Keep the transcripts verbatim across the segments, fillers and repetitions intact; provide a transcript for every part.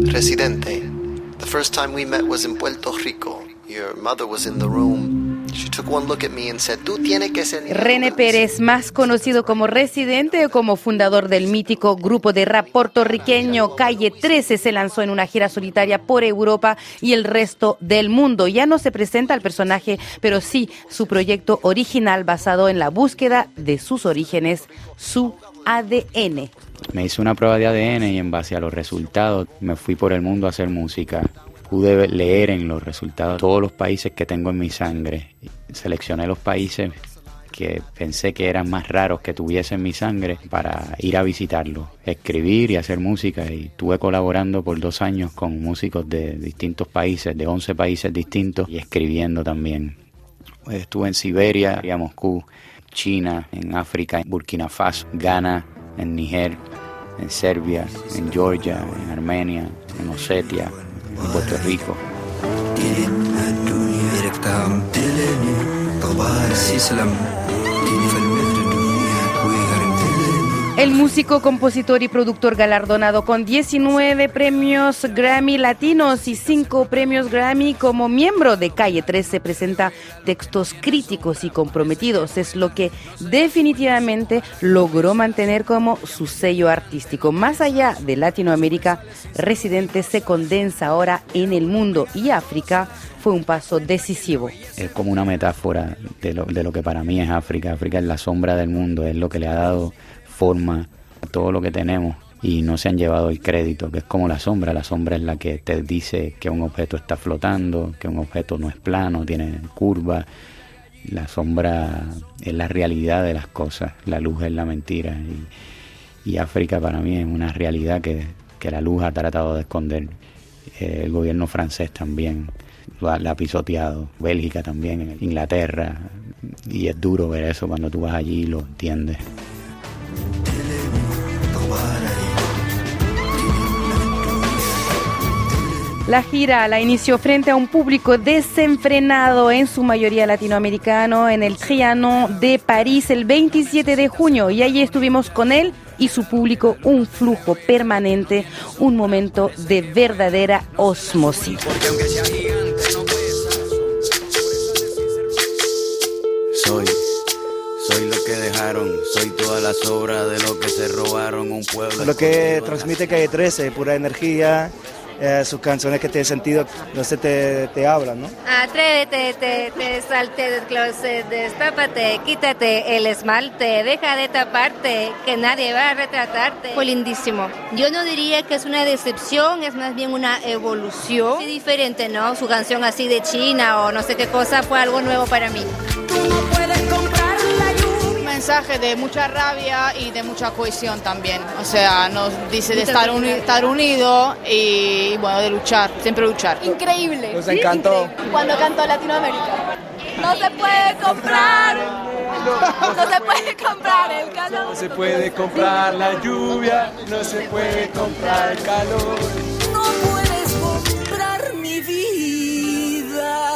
Residente, the first time we met was in Puerto Rico. Your mother was in the room. She took one look at me and said, "Tú tienes que ser." René Pérez, más conocido como Residente o como fundador del mítico grupo de rap puertorriqueño Calle trece, se lanzó en una gira solitaria por Europa y el resto del mundo. Ya no se presenta el personaje, pero sí su proyecto original basado en la búsqueda de sus orígenes, su A D N. Me hice una prueba de A D N y en base a los resultados me fui por el mundo a hacer música. Pude leer en los resultados todos los países que tengo en mi sangre. Seleccioné los países que pensé que eran más raros que tuviese en mi sangre para ir a visitarlos, escribir y hacer música. Y estuve colaborando por dos años con músicos de distintos países, de once países distintos, y escribiendo también. Estuve en Siberia, en Moscú, China, en África, en Burkina Faso, Ghana, en Níger, en Serbia, en Georgia, en Armenia, en Osetia, en Puerto Rico. El músico, compositor y productor galardonado con diecinueve premios Grammy latinos y cinco premios Grammy como miembro de Calle trece presenta textos críticos y comprometidos. Es lo que definitivamente logró mantener como su sello artístico. Más allá de Latinoamérica, Residente se condensa ahora en el mundo, y África fue un paso decisivo. Es como una metáfora de lo, de lo que para mí es África. África es la sombra del mundo, es lo que le ha dado forma a todo lo que tenemos y no se han llevado el crédito, que es como la sombra. La sombra es la que te dice que un objeto está flotando, que un objeto no es plano, tiene curva. La sombra es la realidad de las cosas, la luz es la mentira. Y, y África para mí es una realidad que, que la luz ha tratado de esconder. Eh, el gobierno francés también la, la ha pisoteado, Bélgica también, Inglaterra, y es duro ver eso cuando tú vas allí y lo entiendes. La gira la inició frente a un público desenfrenado, en su mayoría latinoamericano, en el Trianon de París el veintisiete de junio, y allí estuvimos con él y su público, un flujo permanente, un momento de verdadera osmosis. Soy, soy lo que dejaron, soy toda la sobra de lo que se robaron un pueblo. Lo que transmite Calle trece, pura energía. Eh, sus canciones que tienen sentido, no sé, te, te hablan, ¿no? Atrévete, te, te salte del closet, destápate, quítate el esmalte, deja de taparte, que nadie va a retratarte. Fue lindísimo. Yo no diría que es una decepción, es más bien una evolución. Sí, diferente, ¿no? Su canción así de China o no sé qué cosa fue algo nuevo para mí. Tú no puedes comprar la lluvia. Un mensaje de mucha rabia y de mucha cohesión también. O sea, nos dice de estar, uni- estar unido y, bueno, de luchar, siempre luchar. Increíble. Nos encantó. Increíble. Cuando cantó Latinoamérica. No se puede comprar. No se puede comprar el calor. No se puede comprar la lluvia. No se puede comprar el calor. No puedes comprar mi vida.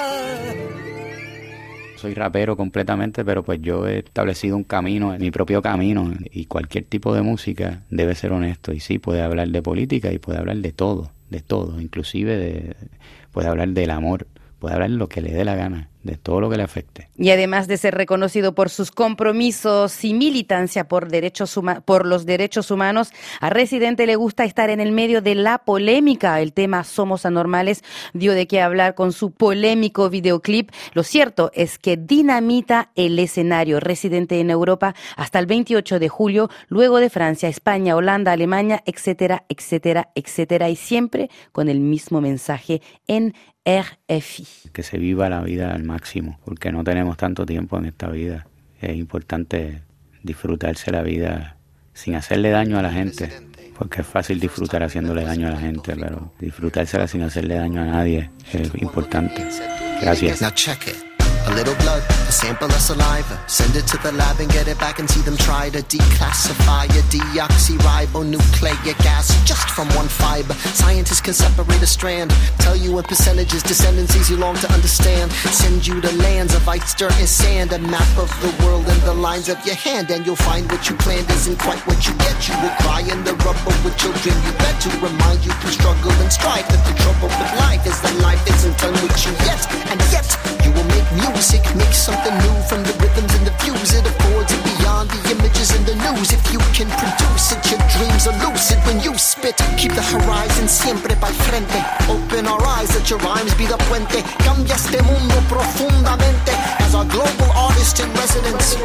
Soy rapero completamente, pero pues yo he establecido un camino, mi propio camino, y cualquier tipo de música debe ser honesto. Y sí, puede hablar de política y puede hablar de todo, de todo, inclusive de, puede hablar del amor, puede hablar de lo que le dé la gana, de todo lo que le afecte. Y además de ser reconocido por sus compromisos y militancia por derechos huma- por los derechos humanos, a Residente le gusta estar en el medio de la polémica. El tema Somos Anormales dio de qué hablar con su polémico videoclip. Lo cierto es que dinamita el escenario. Residente en Europa hasta el veintiocho de julio, luego de Francia, España, Holanda, Alemania, etcétera, etcétera, etcétera, y siempre con el mismo mensaje en R F I. Que se viva la vida al máximo, porque no tenemos tanto tiempo en esta vida. Es importante disfrutarse la vida sin hacerle daño a la gente, porque es fácil disfrutar haciéndole daño a la gente, pero disfrutársela sin hacerle daño a nadie es importante. Gracias. Now check it. A little blood, a sample of saliva. Send it to the lab and get it back and see them try to declassify a deoxyribonucleic acid just from one fiber. Scientists can separate a strand, tell you in percentages, descendancies you long to understand. Send you to lands of ice, dirt, and sand, a map of the world in the lines of your hand, and you'll find what you planned isn't quite what you get. You will cry in the rubble with children you bet to remind you to struggle and strive. That the trouble with life is that life isn't done with you yet, and yet you will make music, make something new from the rhythms and the views it affords it beyond the images in the news. If you can produce it, your dreams are lucid when you spit. Keep the horizon siempre pa' frente. Open our eyes, let your rhymes be the puente. Cambia este mundo profundamente as our global artist in residence.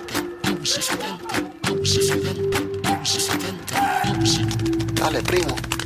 Dale, primo.